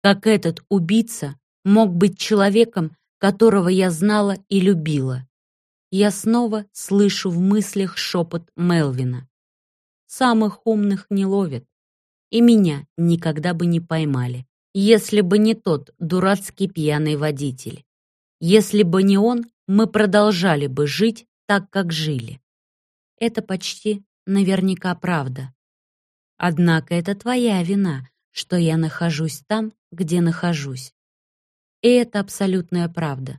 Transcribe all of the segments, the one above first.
как этот убийца мог быть человеком, которого я знала и любила. Я снова слышу в мыслях шепот Мелвина. Самых умных не ловят, и меня никогда бы не поймали, если бы не тот дурацкий пьяный водитель. Если бы не он, мы продолжали бы жить так, как жили. Это почти наверняка правда. Однако это твоя вина, что я нахожусь там, где нахожусь. И это абсолютная правда.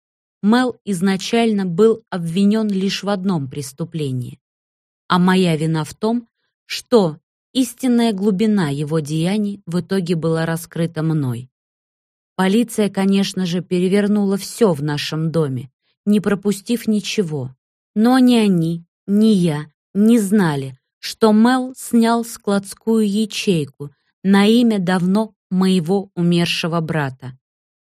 Мел изначально был обвинен лишь в одном преступлении. А моя вина в том, что истинная глубина его деяний в итоге была раскрыта мной. Полиция, конечно же, перевернула все в нашем доме, не пропустив ничего. Но ни они, ни я не знали, что Мел снял складскую ячейку на имя давно моего умершего брата.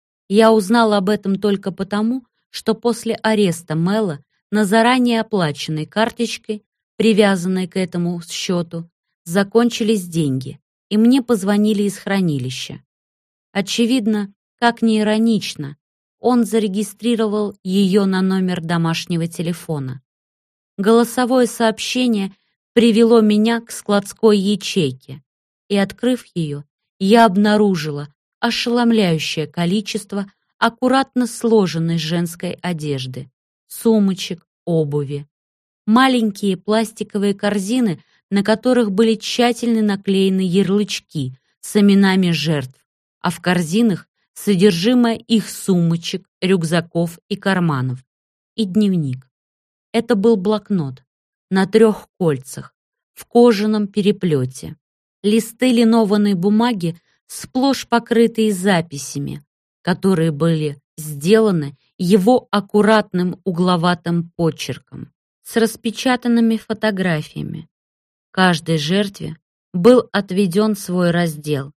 Я узнала об этом только потому, что после ареста Мела на заранее оплаченной карточке, привязанной к этому счету, закончились деньги, и мне позвонили из хранилища. Очевидно, как ни иронично, он зарегистрировал ее на номер домашнего телефона. Голосовое сообщение привело меня к складской ячейке, и, открыв ее, я обнаружила ошеломляющее количество аккуратно сложенной женской одежды, сумочек, обуви. Маленькие пластиковые корзины, на которых были тщательно наклеены ярлычки с именами жертв, а в корзинах содержимое их сумочек, рюкзаков и карманов. И дневник. Это был блокнот на 3 кольцах, в кожаном переплете. Листы линованной бумаги, сплошь покрытые записями, которые были сделаны его аккуратным угловатым почерком, с распечатанными фотографиями. Каждой жертве был отведен свой раздел.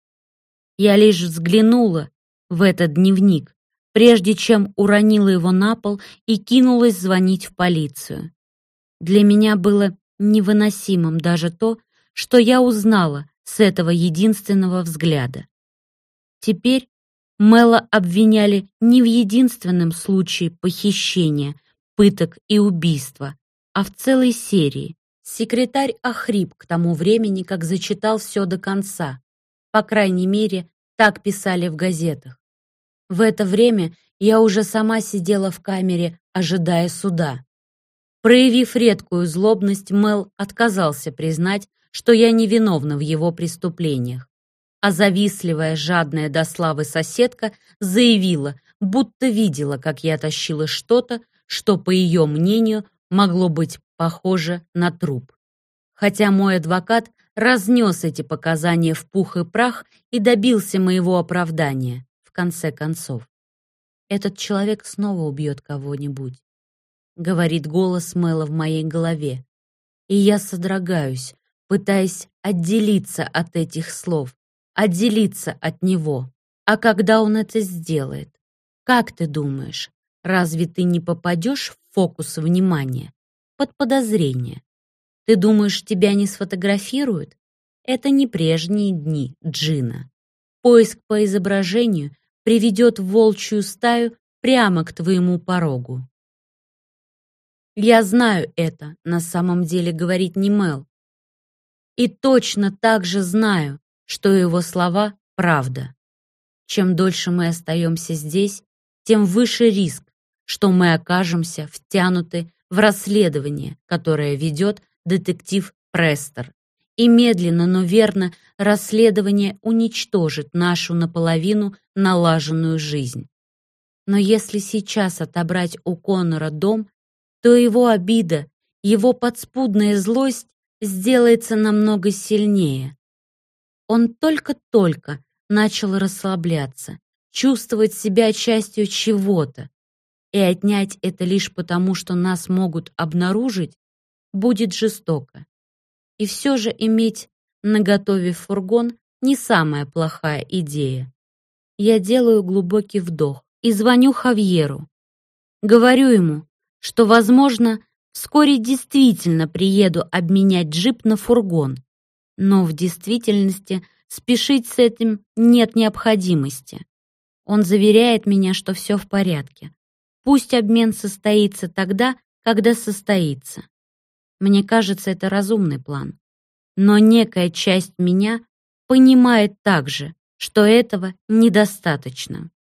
Я лишь взглянула в этот дневник, прежде чем уронила его на пол и кинулась звонить в полицию. Для меня было невыносимым даже то, что я узнала с этого единственного взгляда. Теперь Мела обвиняли не в единственном случае похищения, пыток и убийства, а в целой серии. Секретарь охрип к тому времени, как зачитал все до конца. По крайней мере, так писали в газетах. В это время я уже сама сидела в камере, ожидая суда. Проявив редкую злобность, Мел отказался признать, что я невиновна в его преступлениях. А завистливая, жадная до славы соседка заявила, будто видела, как я тащила что-то, что, по ее мнению, могло быть похоже на труп. Хотя мой адвокат разнес эти показания в пух и прах и добился моего оправдания, в конце концов. «Этот человек снова убьет кого-нибудь», — говорит голос Мела в моей голове. И я содрогаюсь, пытаясь отделиться от этих слов, отделиться от него. А когда он это сделает? Как ты думаешь, разве ты не попадешь в фокус внимания, под подозрение? Ты думаешь, тебя не сфотографируют? Это не прежние дни, Джина. Поиск по изображению приведет в волчью стаю прямо к твоему порогу. Я знаю это, на самом деле говорит не Мел. И точно так же знаю, что его слова — правда. Чем дольше мы остаемся здесь, тем выше риск, что мы окажемся втянуты в расследование, которое ведет детектив Престер. И медленно, но верно расследование уничтожит нашу наполовину налаженную жизнь. Но если сейчас отобрать у Коннора дом, то его обида, его подспудная злость сделается намного сильнее. Он только-только начал расслабляться, чувствовать себя частью чего-то, и отнять это лишь потому, что нас могут обнаружить, будет жестоко. И все же иметь наготове фургон не самая плохая идея. Я делаю глубокий вдох и звоню Хавьеру. Говорю ему, что, возможно, вскоре действительно приеду обменять джип на фургон, но в действительности Спешить с этим нет необходимости. Он заверяет меня, что все в порядке. Пусть обмен состоится тогда, когда состоится. Мне кажется, это разумный план. Но некая часть меня понимает также, что этого недостаточно.